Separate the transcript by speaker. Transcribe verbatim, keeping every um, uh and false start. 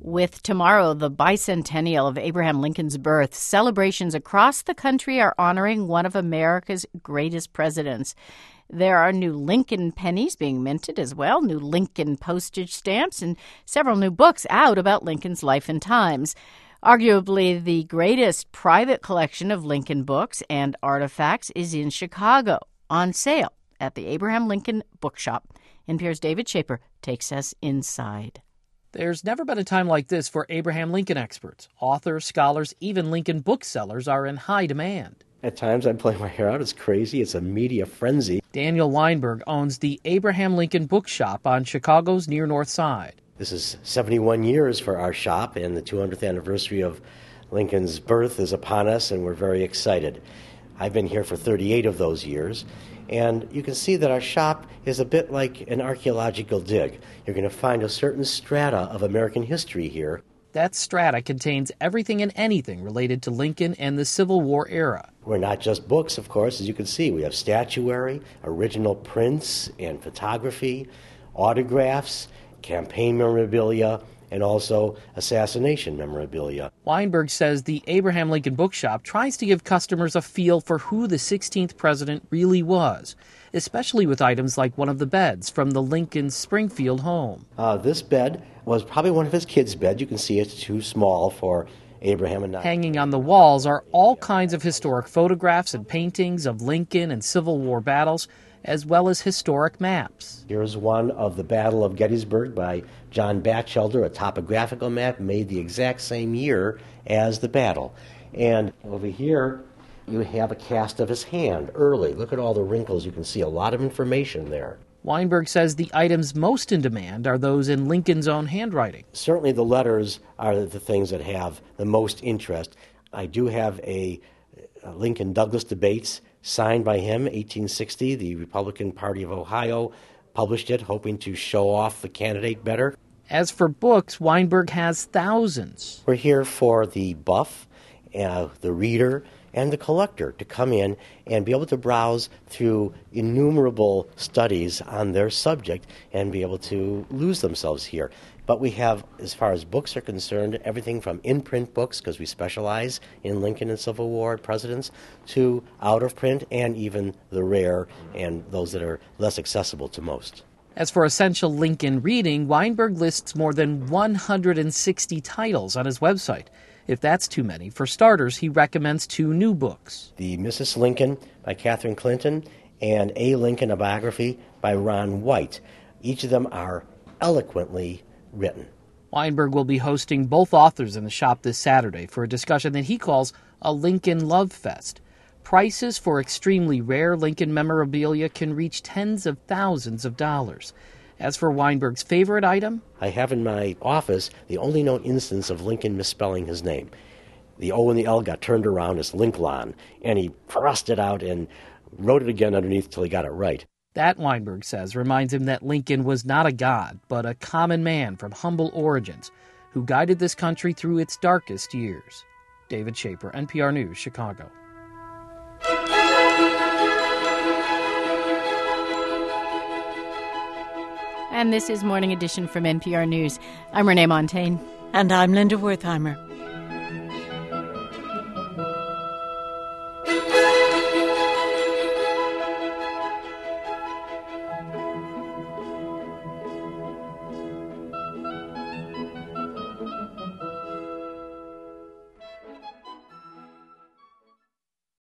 Speaker 1: With tomorrow, the bicentennial of Abraham Lincoln's birth, celebrations across the country are honoring one of America's greatest presidents. There are new Lincoln pennies being minted as well, new Lincoln postage stamps, and several new books out about Lincoln's life and times. Arguably, the greatest private collection of Lincoln books and artifacts is in Chicago, on sale at the Abraham Lincoln Bookshop. N P R's David Shaper takes us inside.
Speaker 2: There's never been a time like this for Abraham Lincoln experts. Authors, scholars, even Lincoln booksellers are in high demand.
Speaker 3: At times I'm pulling my hair out. It's crazy. It's a media frenzy.
Speaker 2: Daniel Weinberg owns the Abraham Lincoln Bookshop on Chicago's near North Side.
Speaker 3: This is seventy-one years for our shop, and the two hundredth anniversary of Lincoln's birth is upon us, and we're very excited. I've been here for thirty-eight of those years, and you can see that our shop is a bit like an archaeological dig. You're going to find a certain strata of American history here.
Speaker 2: That strata contains everything and anything related to Lincoln and the Civil War era.
Speaker 3: We're not just books, of course. As you can see, we have statuary, original prints and photography, autographs, campaign memorabilia, and also assassination memorabilia.
Speaker 2: Weinberg says the Abraham Lincoln Bookshop tries to give customers a feel for who the sixteenth president really was, especially with items like one of the beds from the Lincoln Springfield home.
Speaker 3: Uh, this bed was probably one of his kids' beds. You can see it's too small for Abraham and I.
Speaker 2: Hanging on the walls are all kinds of historic photographs and paintings of Lincoln and Civil War battles, as well as historic maps.
Speaker 3: Here's one of the Battle of Gettysburg by John Batchelder, a topographical map made the exact same year as the battle. And over here, you have a cast of his hand early. Look at all the wrinkles. You can see a lot of information there.
Speaker 2: Weinberg says the items most in demand are those in Lincoln's own handwriting.
Speaker 3: Certainly the letters are the things that have the most interest. I do have a Lincoln-Douglas debates signed by him, eighteen sixty. The Republican Party of Ohio published it, hoping to show off the candidate better.
Speaker 2: As for books, Weinberg has thousands.
Speaker 3: We're here for the buff, uh, the reader, and the collector to come in and be able to browse through innumerable studies on their subject and be able to lose themselves here. But we have, as far as books are concerned, everything from in-print books, because we specialize in Lincoln and Civil War presidents, to out-of-print, and even the rare and those that are less accessible to most.
Speaker 2: As for essential Lincoln reading, Weinberg lists more than one hundred sixty titles on his website. If that's too many, for starters, he recommends two new books.
Speaker 3: The Missus Lincoln by Katherine Clinton and A. Lincoln, a biography by Ron White. Each of them are eloquently written.
Speaker 2: Weinberg will be hosting both authors in the shop this Saturday for a discussion that he calls a Lincoln Love Fest. Prices for extremely rare Lincoln memorabilia can reach tens of thousands of dollars. As for Weinberg's favorite item,
Speaker 3: I have in my office the only known instance of Lincoln misspelling his name. The O and the L got turned around as Lincoln, and he thrust it out and wrote it again underneath till he got it right.
Speaker 2: That, Weinberg says, reminds him that Lincoln was not a god, but a common man from humble origins who guided this country through its darkest years. David Shaper, N P R News, Chicago.
Speaker 1: And this is Morning Edition from N P R News. I'm Renee Montagne.
Speaker 4: And I'm Linda Wertheimer.